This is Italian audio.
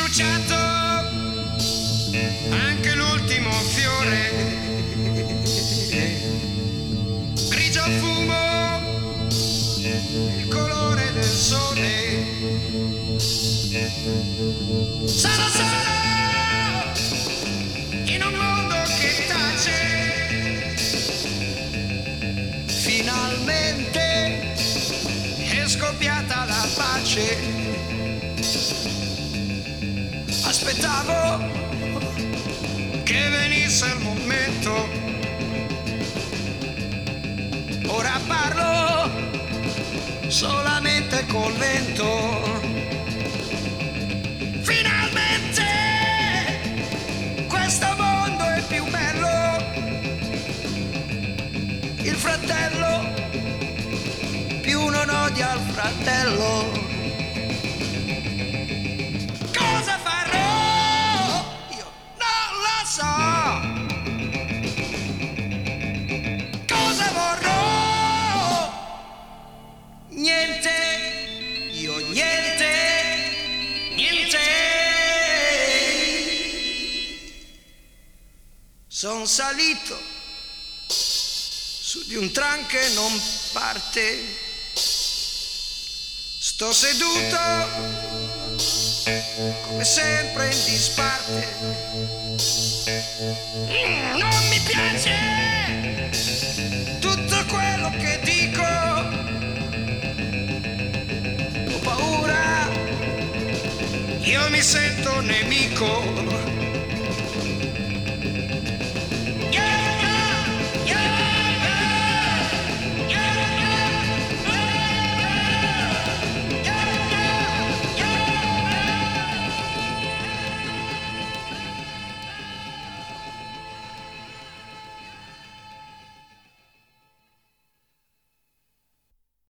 bruciato anche l'ultimo fiore, grigio fumo, il colore del sole. Sono solo in un mondo che tace. Finalmente è scoppiata la pace. Aspettavo che venisse il momento. Ora parlo solamente col vento. Finalmente questo mondo è più bello. Il fratello più non odia il fratello. Cosa farò? Io non lo so. Cosa vorrò? Niente, io niente, niente. Son salito su di un tram che non parte. Sto seduto come sempre in disparte. Non mi piace tutto quello che dico. Ho paura, io mi sento nemico.